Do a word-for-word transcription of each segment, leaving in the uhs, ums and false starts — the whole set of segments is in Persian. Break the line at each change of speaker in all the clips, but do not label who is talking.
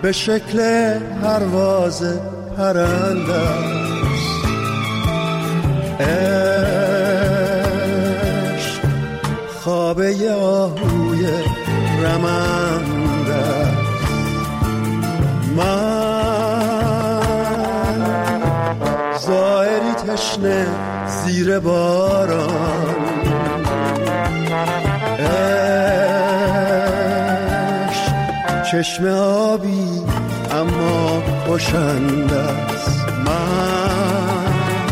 به شکل پرواز پرنده است. عشق خواب آهوی رمنده است. من زائری تشنه زیر باران، عشق چشم آبی اما کشنده است. من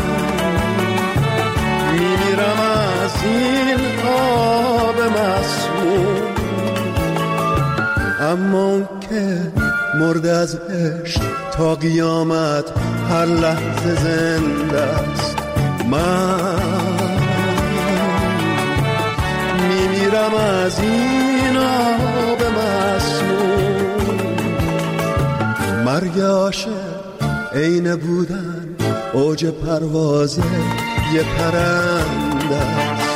میمیرم از این آب مسموم، اما اون که مرد از عشق تا قیامت هر لحظه زنده است. من میمیرم از این آب مسموم. مرگ عاشق عین بودن اوج پرواز یه پرنده است.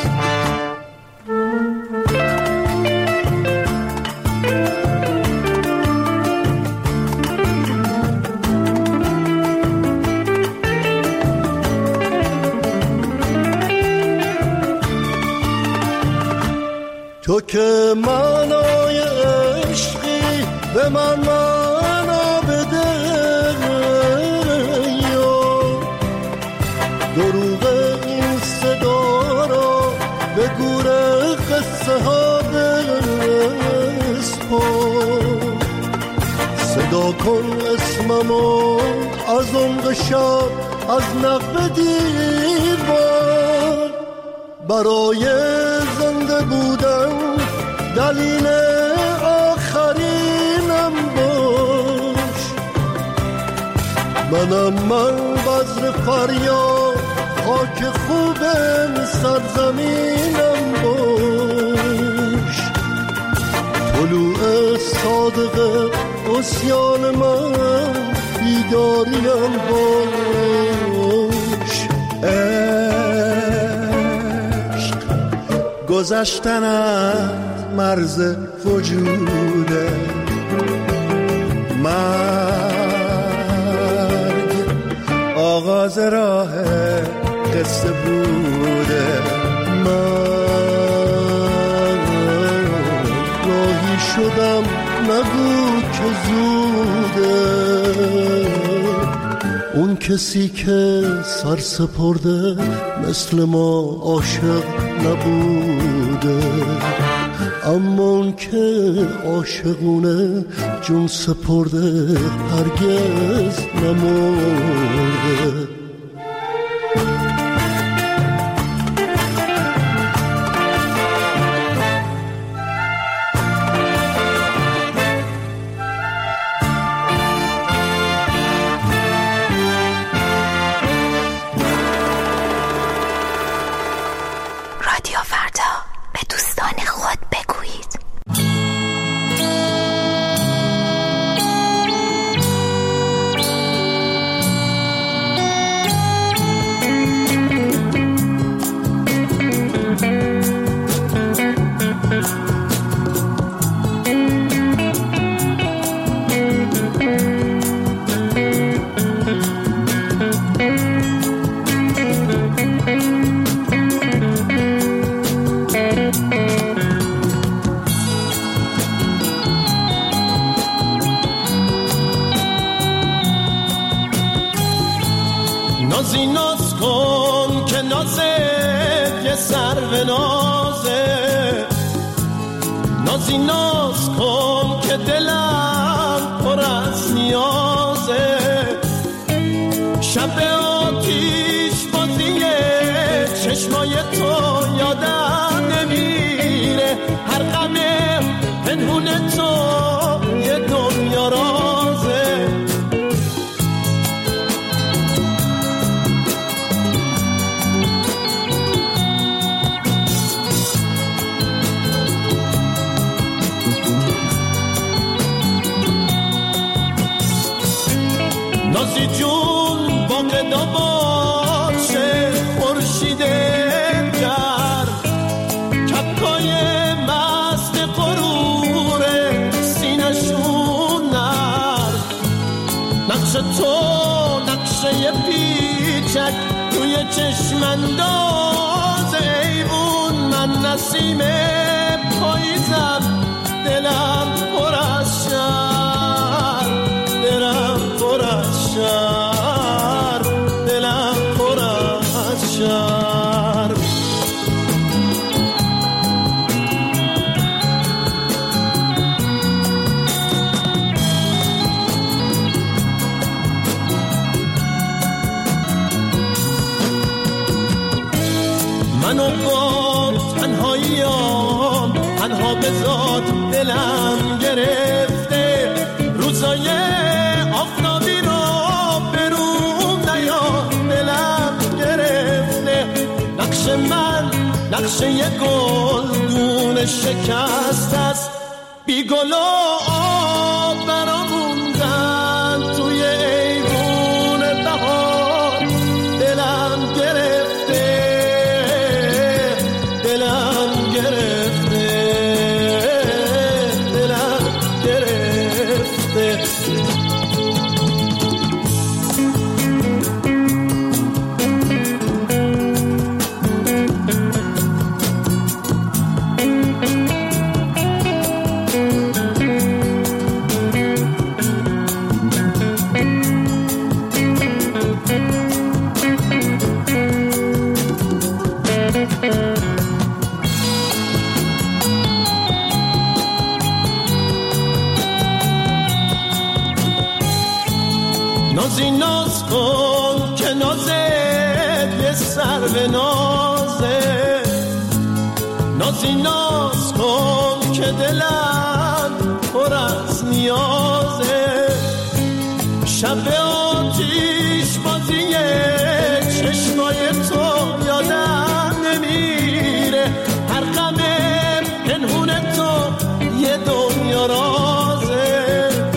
تو که معنای عشقی به من معنا بده، دروغ این صدا را به گور قصه ها بسپار. صدا کن اسممو از عمق شب از نقب دیوار. برای زنده بودن دلیل آخرینم باش. منم من بذر فریاد خاک خوبم سرزمینم باش. طلوع صادق عصیان من بیداریم باش. عشق گذشتن از مرز وجوده، مرگ آغاز راه قصه بوده. من راهی شدم نگو که زوده، اون کسی که سر سپرده مثل ما عاشق نبوده. اما اون که عاشقونه جون سپرده هرگز نمرده.
نازی ناز کن که نازت یه سر به نازه، نازی ناز کن که دلم پر از نیازه. شب آتیش بازیه چشمای تو یادم نمیره، هر غم پنهون تو یه دنیا رازه. نازی جون باقی تو نقشه پیچک روی چشم انداز ایوون، من نسیم پاییزم دلم پر از شهر، دلم پر از شهر، دلم پر از شهر. منو با تنهاییام تنها بذار، دلم گرفته روزای آفتابی رو بروم نیا، دلم گرفته نقش من نقشه یه گلدون شکست است، بی گل و آب برام موندن توی ایوون بهار، دلم گرفته دلم گرفته دلم گرفته. نازی ناز کن که نازت یه سر به نازه، نازی ناز کن که دلم پر از نیازه، شب آتیش بازیه چشمای تو یادم نمیره، هر غم پنهون تو یه دنیا رازه.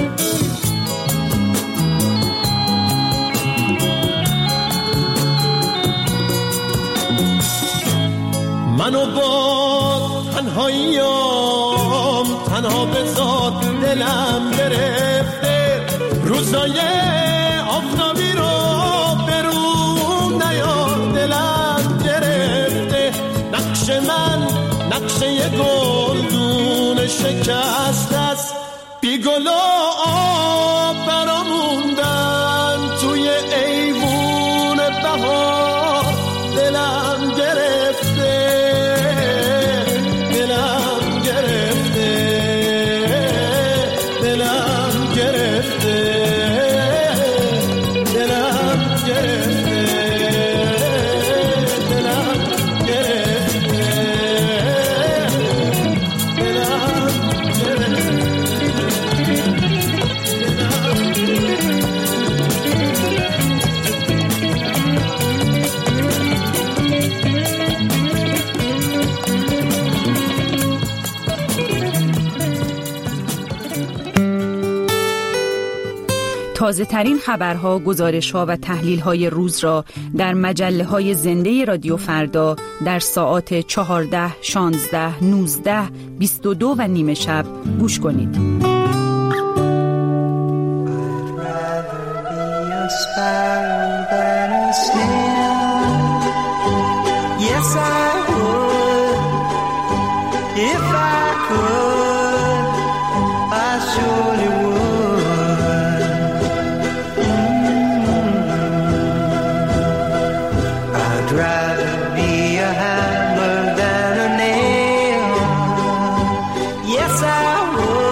منو با تنهاییام تنها بذار، دلم گرفته روزای آفتابی رو بروم نیار، دلم گرفته نقش من نقشه یه گلدون شکست است، بی گل و آب برام موندن توی ایوون بهار، دلم گرفته دلم گرفته دلم گرفته دلم گرفته دلم گرفته دلم
تازه ترین خبرها، گزارش‌ها و تحلیل‌های روز را در مجله‌های زنده رادیو فردا در ساعات چهارده، شانزده، نوزده، بیست و دو و نیمه شب گوش کنید.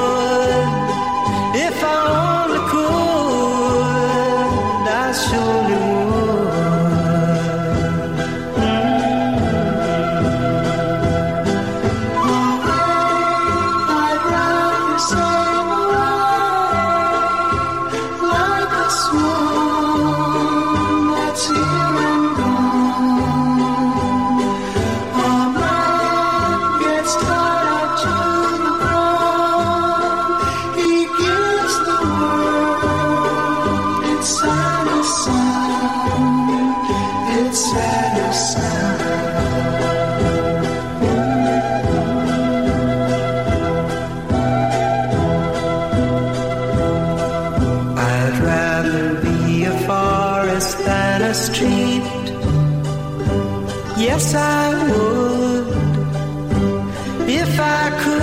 Surely Yes, I would. If I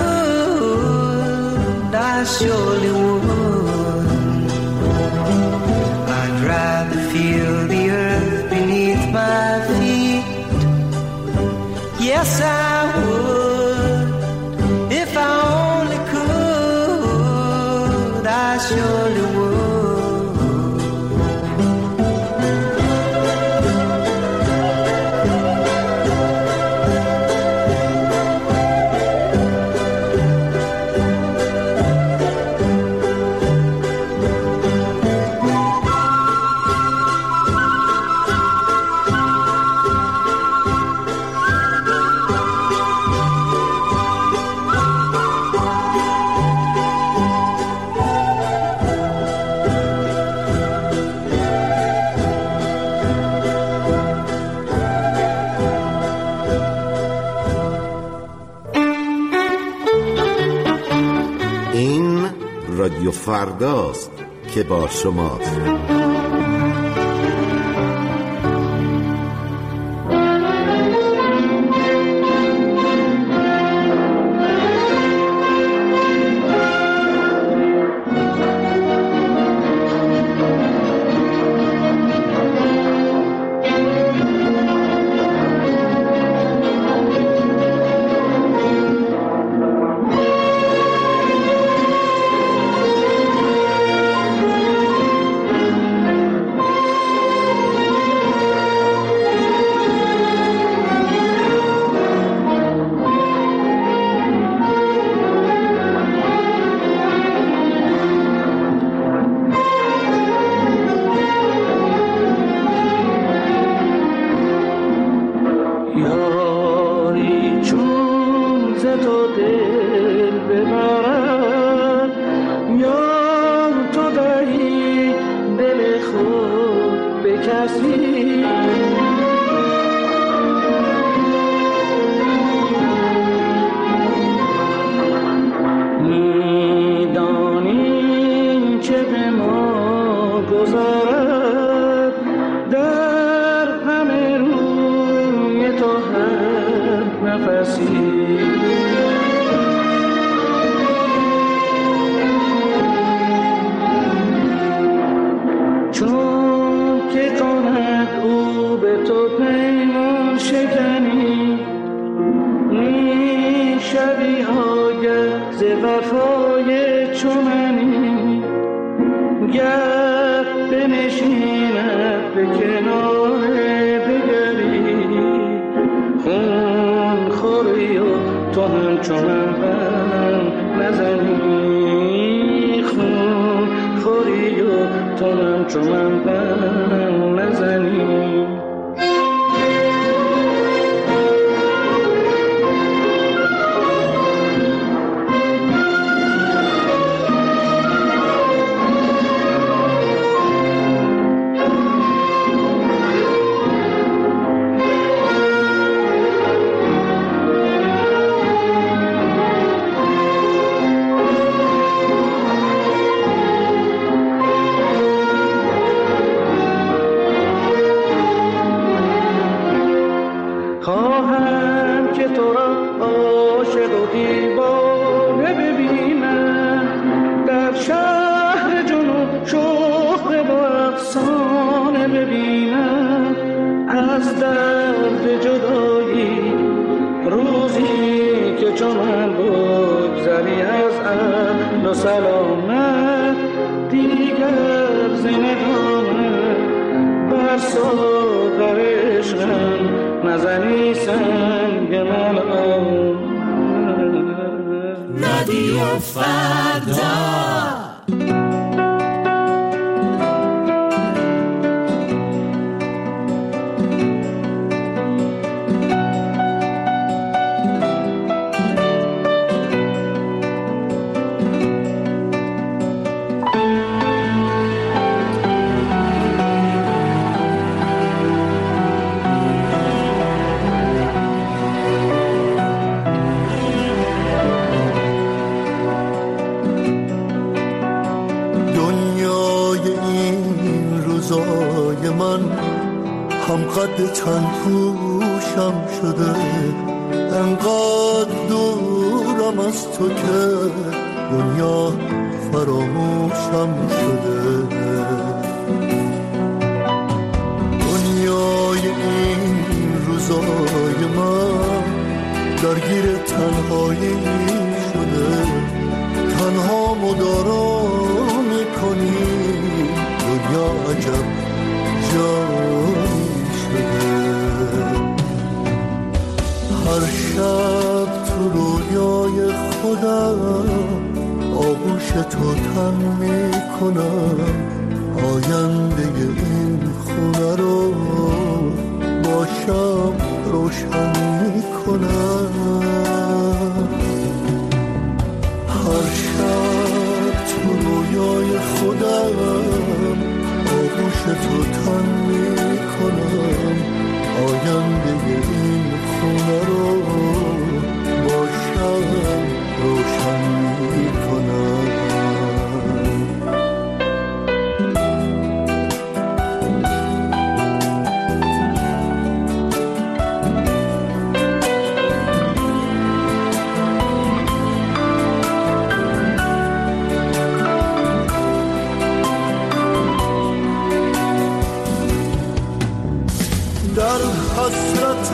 could, I surely would. I'd rather feel the earth beneath my feet. Yes, I would. If I only could, I surely would.
رادیو فرداست که با شماست.
رادیو فردا.
قد تن پوشم شده، انقدر دورم از تو که دنیا فراموشم شده. دنیای این روزای من درگیر تنهایی شده، تنها مدارا میکنی، دنیا عجب جایی شده. هر شب تو رویای خودم آغوش تو تن میکنم، آینده این خونه رو با شب روشن میکنم. هر شب تو رویای خودم آغوش تو تن میکنم، آینده این خونه رو با شب روشن میکنم. حسرت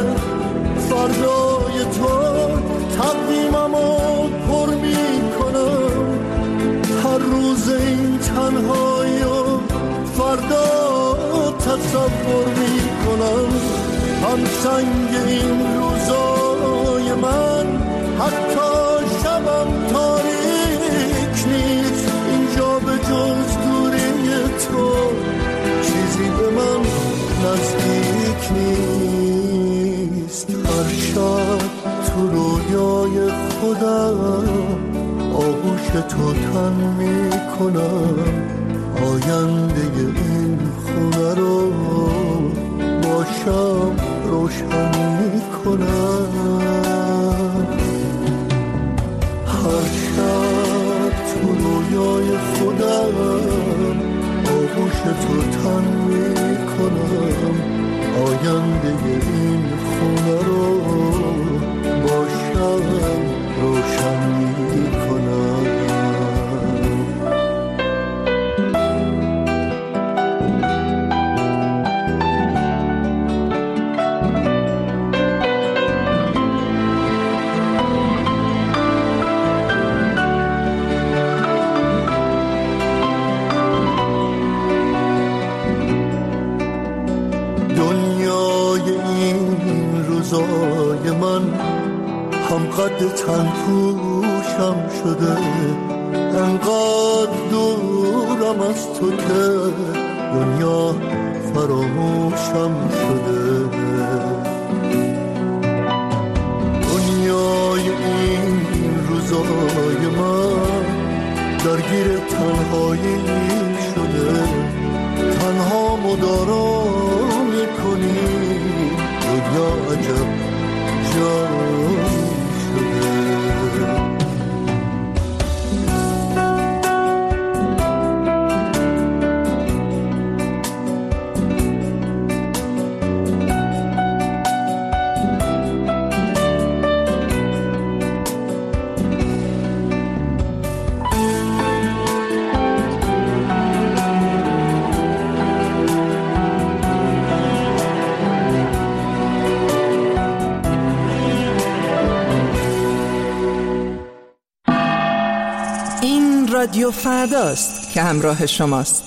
فردای تو تقویممو پر میکنم، هر روز این تنهایی و فردا تصور میکنم. هم سنگ این روزای من حتی شبم تاریک نیست، اینجا به جز دوری تو چیزی به من نزدیک نیست. هر شب تو رویای خودم آغوش تو تن میکنم، آینده این خونه رو با شب روشن میکنم. هر شب تو رویای خودم آغوش تو تن میکنم، آینده این خونه رو با شب روشن میکنم. من هم قد تن پوشم شده، انقدر دورم از تو که دنیا فراموشم شده. دنیای این روزای من درگیر تنهایی شده، تنها مدارا میکنی، دنیا عجب جایی شده.
رادیو فرداست که همراه شماست.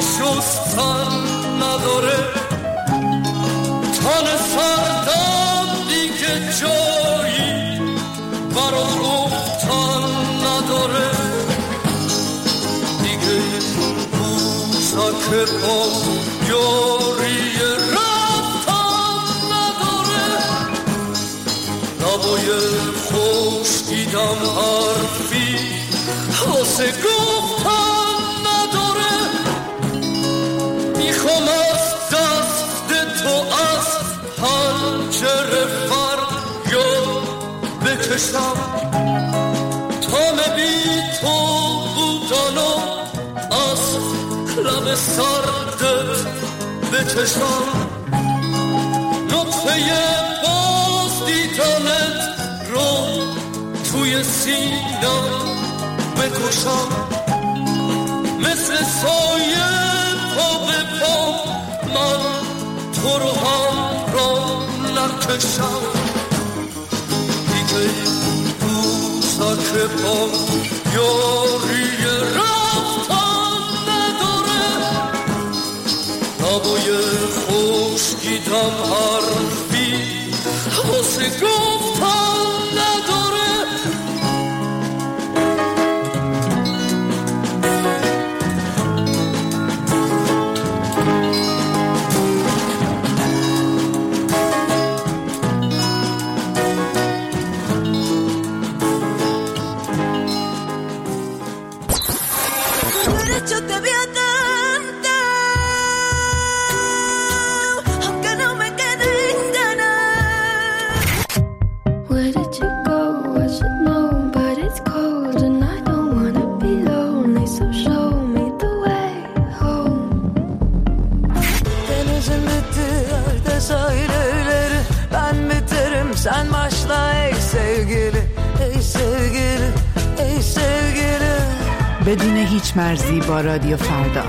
شستن نداره، تن سردم
که پا یاری رفتن نداره، لبای خوش دیدم حرفی واسه گفتن نداره. میخوام از دست تو از پنجره فریاد بکشم، تا بی تو بودنو از لب سردت بکشم، نطفه باز دیدنت رو توی سینم بکشم، مثل سایه پا به پا من تو رو هم را نکشم. دیگه که پا یاری رفتن نداره، لبای خوش دیدم حرفی واسه گفتن نداره.
Sen başla ey sevgili, ey sevgili, ey sevgili.
بدون هیچ مرزی با رادیو فردا.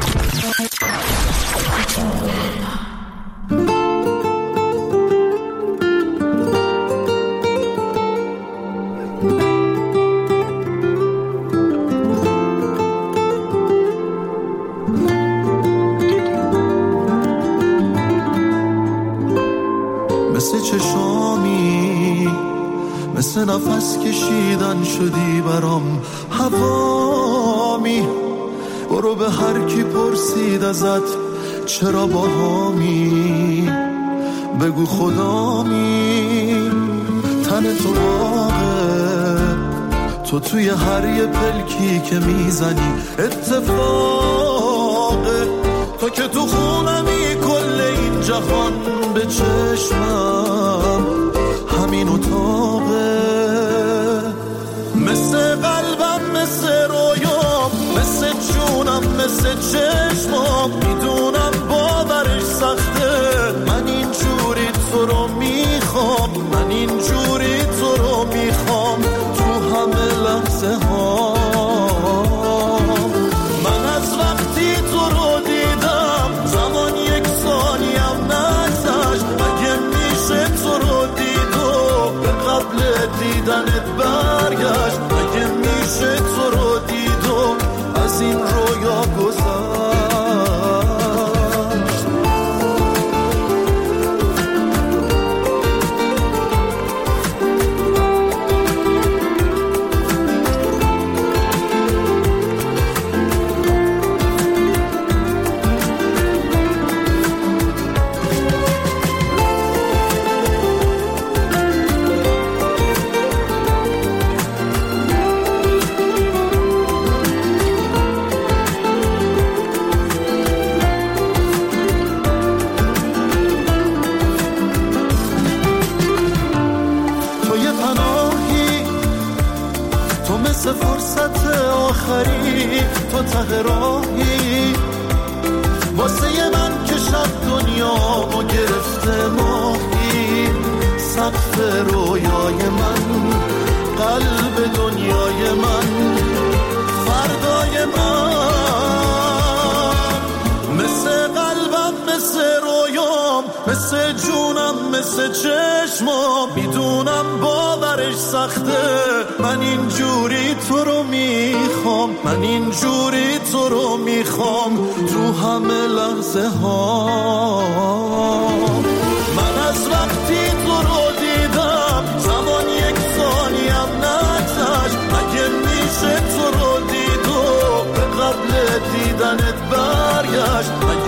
مثل چشامی، مثل نفس کشیدن شدی برام هوامی. برو به هر کی پرسید ازت چرا باهامی، بگو خدامی. تن تو باغه، تو توی هر یه پلکی که میزنی اتفاقه. تو که تو خونمی کل این جهان به چشمم همین اتاقه. مثل قلبم، مثل رویام، مثل جونم، مثل چشمام. میدونم باورش سخته، من اینجوری تو رو میخوام، من اینجوری تو رو میخوام تو همه لحظه ها. من از وقتی تو رو دیدم زمان یک ثانیم نگذشت. مگه میشه تو رو دید و به قبل دیدنت برگشت؟ مگه میشه تو رو دید و از این رویا گذشت؟ مثل فرصت آخری تو ته راهی، واسه من که شب دنیامو گرفته ماهی. سقف رویای من، قلب دنیای من، فردای من. مثل قلبم، مثل رویام، مثل جونم، مثل چشمام. میدونم باورش سخته، من اینجوری تو رو میخوام، من اینجوری تو رو میخوام تو همه لحظه ها. من از وقتی تو رو دیدم زمان یک ثانیم نگذشت. مگه میشه تو رو دید و به قبل دیدنت برگشت؟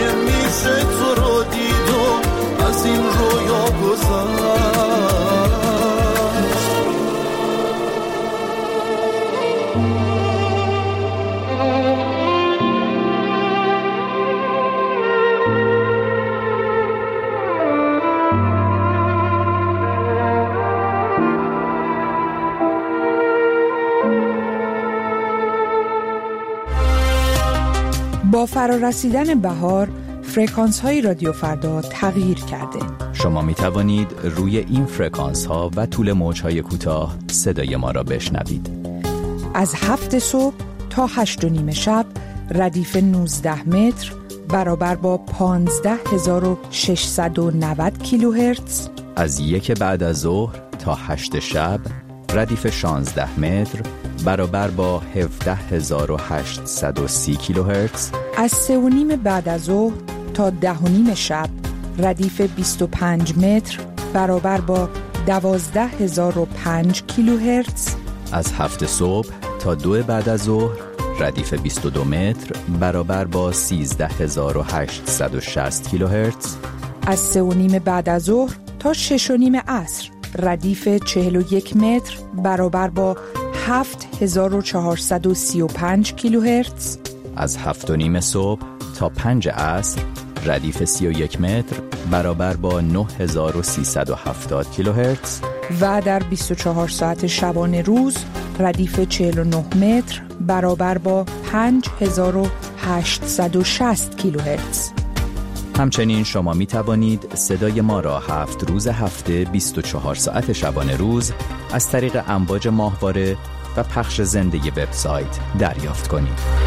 با فرارسیدن بهار، فرکانس های رادیو فردا تغییر کرده.
شما می توانید روی این فرکانس ها و طول موج های کوتاه صدای ما را بشنوید.
از هفت صبح تا هشت و نیم شب ردیف نوزده متر برابر با پانزده هزار و ششصد و نود کیلوهرتز.
از یک بعد از ظهر تا هشت شب ردیف شانزده متر برابر با هفده هزار و هشتصد و سی کیلوهرتز.
از سه و نیم بعد از ظهر تا ده و نیم شب ردیف بیست و پنج متر برابر با دوازده هزار و پنج کیلوهرتز.
از هفت صبح تا دو بعد از ظهر ردیف بیست و دو متر برابر با سیزده هزار و هشتصد و شصت کیلوهرتز.
از سه و نیم بعد از ظهر تا شش و نیم عصر ردیف چهل و یک متر برابر با هفت هزار و چهارصد و سی و پنج کیلوهرتز.
از هفت و نیم صبح تا پنج عصر ردیف سی و یک متر برابر با نه هزار و سیصد و هفتاد کیلوهرتز.
و در بیست و چهار ساعت شبانه روز ردیف چهل و نه متر برابر با پنج هزار و هشتصد و شصت کیلوهرتز.
همچنین شما می توانید صدای ما را هفت روز هفته بیست و چهار ساعت شبانه روز از طریق امواج ماهواره و پخش زنده وبسایت دریافت کنید.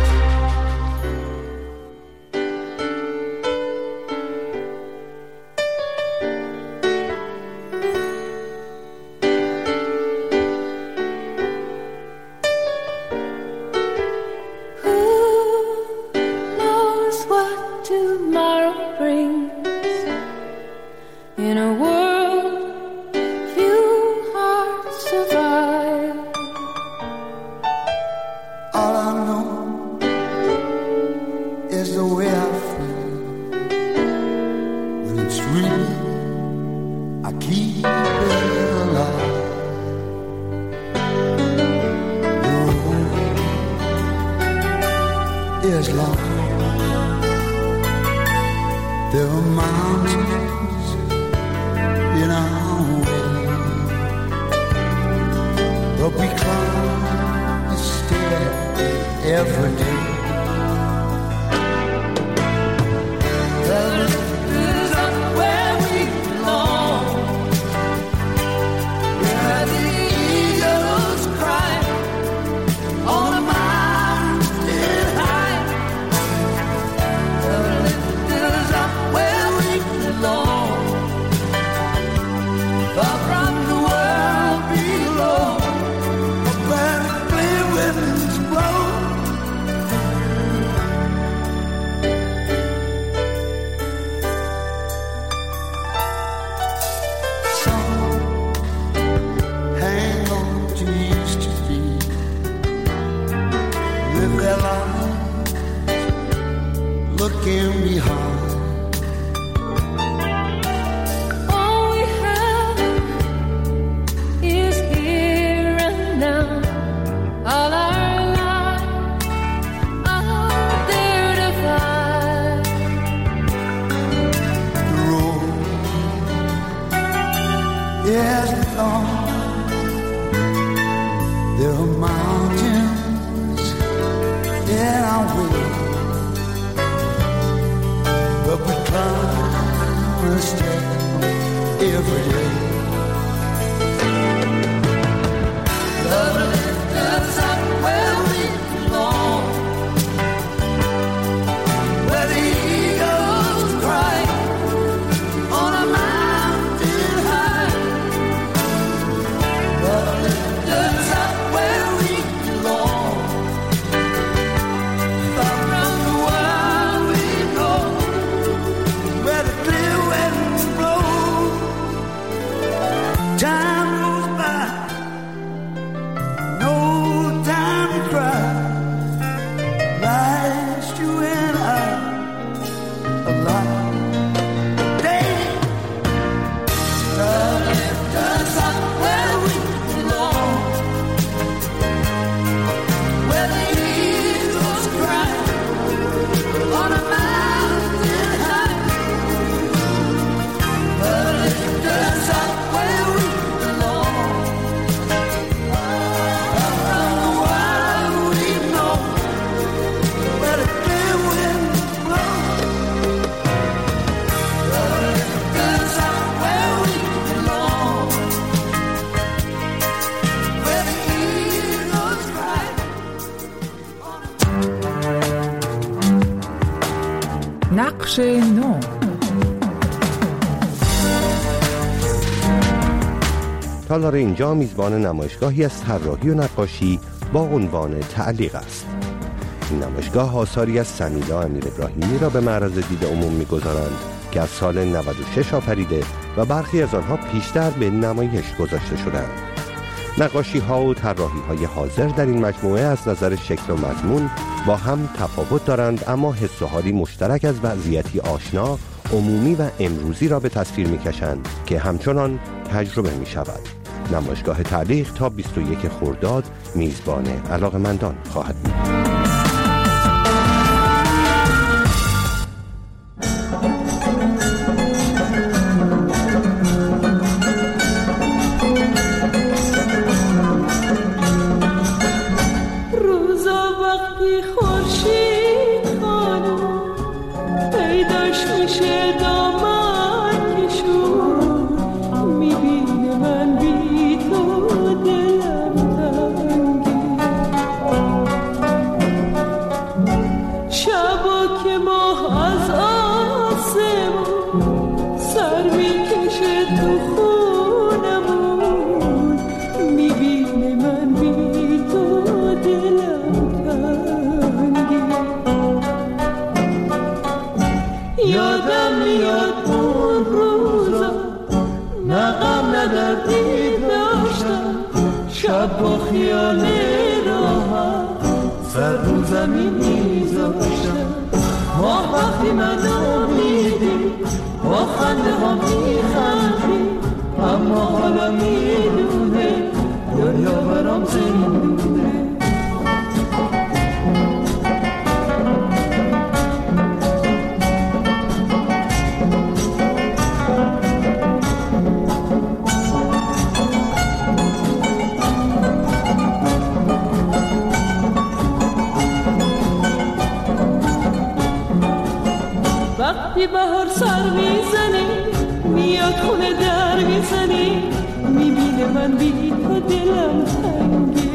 نقش نو.
تالار اینجا میزبان نمایشگاهی از طراحی و نقاشی با عنوان تعلیق است. این نمایشگاه آثاری از سمیلا امیر ابراهیمی را به معرض دید عموم می‌گذارند که از سال نود و شش آفریده و برخی از آنها پیشتر به نمایش گذاشته شدند. نقاشی ها و طراحی های حاضر در این مجموعه از نظر شکل و مضمون با هم تفاوت دارند، اما حس و حالی مشترک از وضعیتی آشنا، عمومی و امروزی را به تصویر می‌کشند که همچنان تجربه می‌شود. نمایشگاه تعلیق تا بیست و یک خرداد میزبان علاقه‌مندان خواهد بود.
وقتی بهار سر میزنی میاد خونه در میزنی میبینه من بی تو دلم تنگی،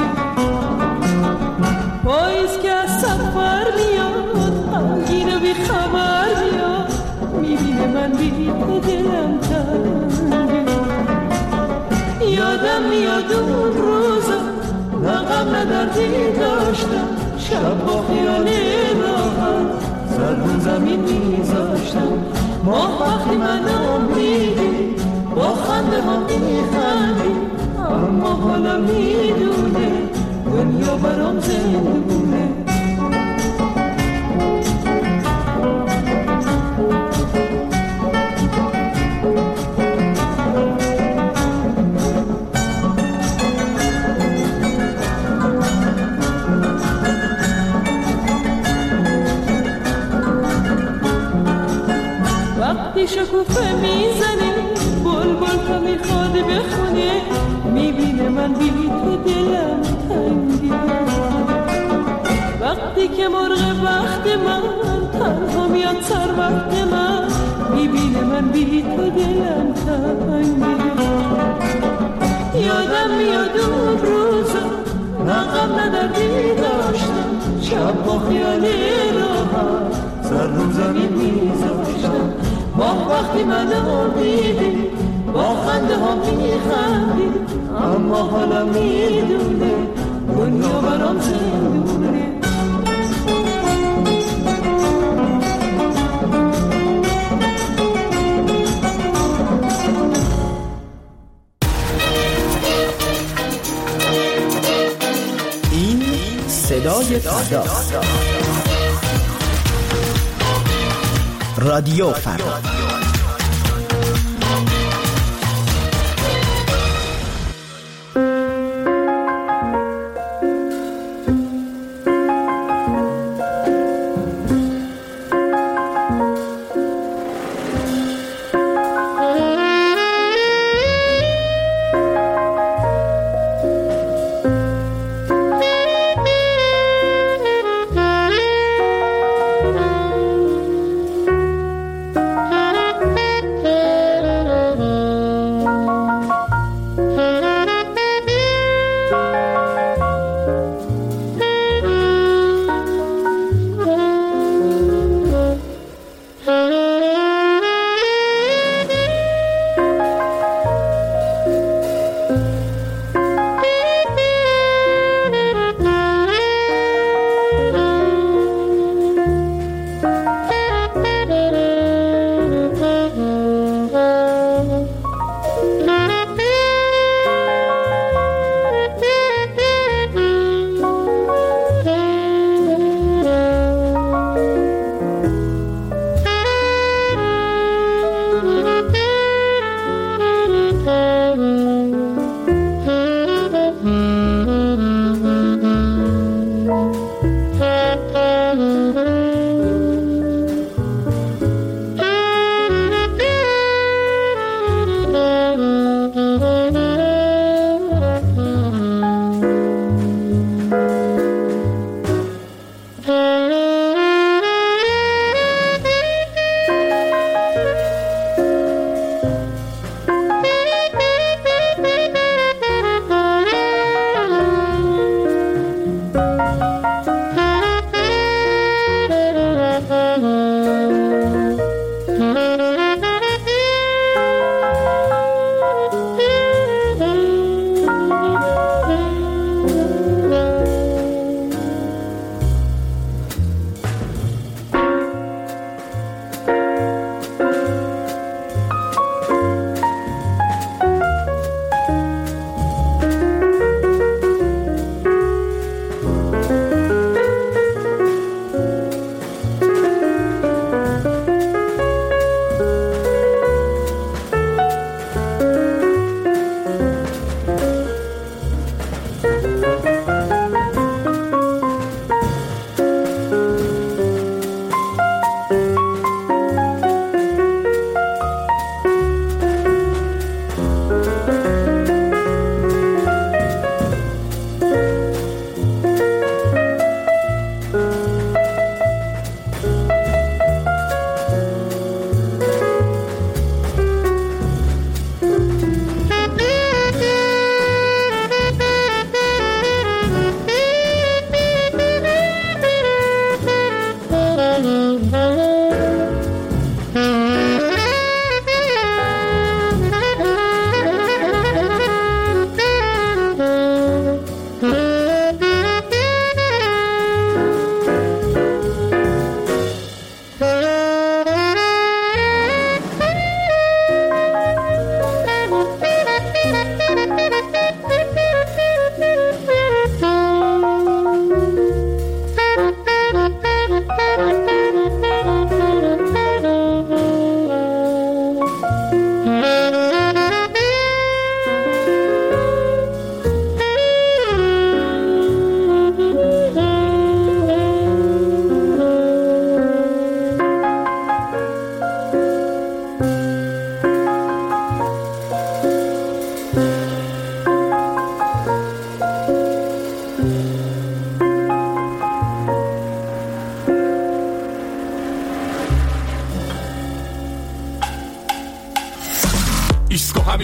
پاییز که از سفر میاد غمگین و بی خبر میاد میبینه من بی تو دلم تنگی. یادم میاد اون روزا نه غم نه دردی داشتم، شب با خیال راحت سر رو زمین میذاشتم. ماه وقتی منو میدی با خنده ها میخندی، اما حالا میدونه دنیا برام زندونه. وقتی شکوفه میزنی بلبل تو میخواد بخونه میبینه من بی تو دلم تنگی. وقتی که مرغ وقت من تنها میاد سر وقت من میبینه من بی تو دلم تنگی. یادم میاد اون روزا نه غم نه دردی داشتم، شب با خیال راحت سر رو زمین میذاشتم. ماه وقتی منو میدی با خنده ها میخندی، اما حالا میدونه دنیا برام زندونه.
این صدای فردا، رادیو فردا.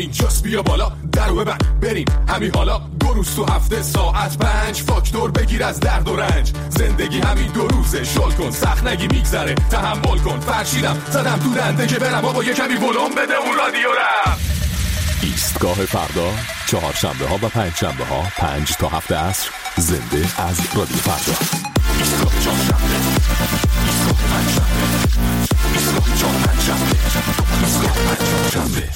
همینجاست بیا بالا درو ببند بریم همین حالا دو روز تو هفته ساعت پنج فاکتور بگیر از درد و رنج زندگی همین دو روزه شل کن سخت نگی میگذره تحمل کن فرشیدم زدم تو دنده که برم بابا یه کمی ولوم بده اون رادیو رم.
ایستگاه فردا چهارشنبه ها و پنج شنبه ها پنج تا هفت عصر زنده از رادیو فردا. ایستگاه چهارشنبه ایستگاه پنج شنبه ایستگاه چهار پنج شنبه ایستگاه پنج شنبه.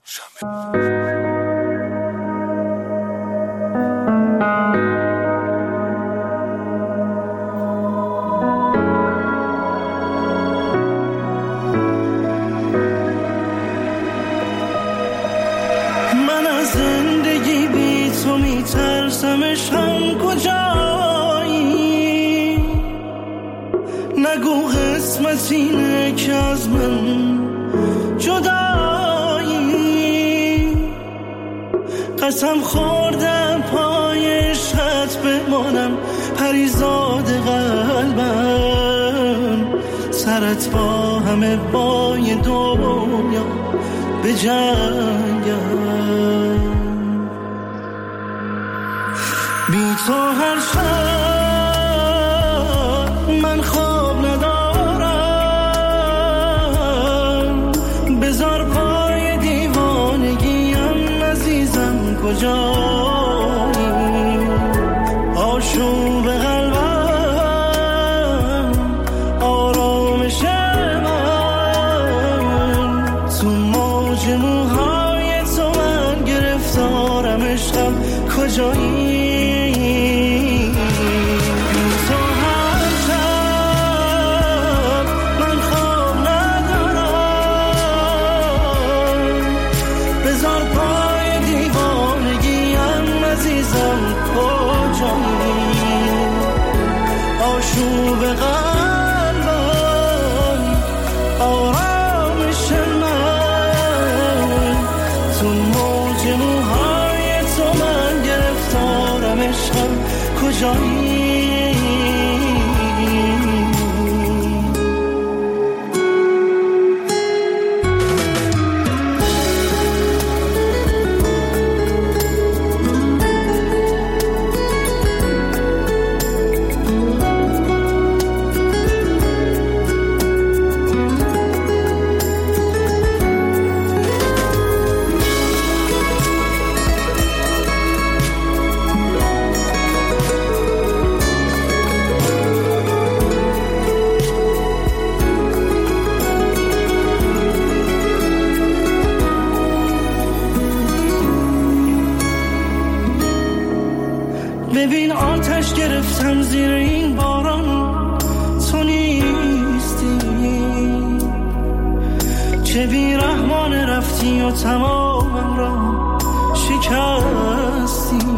من از زندگی بی تو میترسمش هم کجایی نگو قسمت اینه که از من جدایی قسم خوردم پای عشقت بمانم پریزاد قلبم سرت با همه بای دنیا به جنگم بی تو هر شب من خواب ندارم بذار پای دیوانگیم عزیزم کجایی آشوب قلبم آرامش من تو موج موهای تو من گرفتارم عشقم کجایی آشوب قلبم آرامش من تو موج موهای تو من گرفتارم عشقم کجایی ببین آتش گرفتم زیر این باران تو نیستی چه بی رحمان رفتی و تمامم را شکستی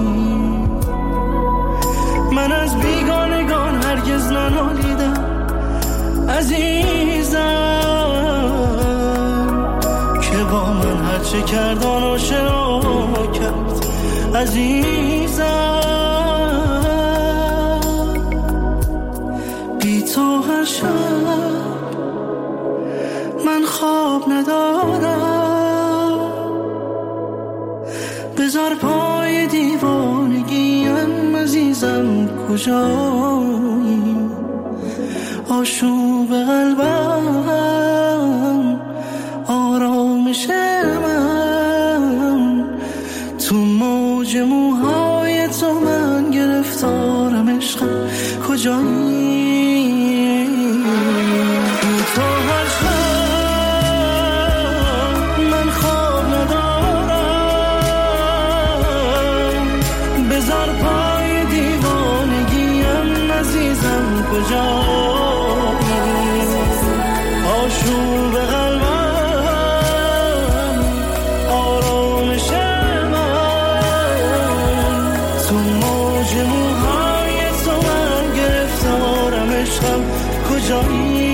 من از بیگانگان هرگز ننالیدم عزیزم که با من هرچه کردان و شنا کرد عزیزم تو هر شب من خواب ندارم بذار پای دیوانگیم عزیزم کجایی آشوب قلبم آرامش من تو موج موهای تو من گرفتارم عشقم کجایی تو هر شب من خواب ندارم بذار پای دیوانگیم عزیزم کجایی آشوب قلبم آرامش من تو موج موهای تو من گرفتارم عشقم کجایی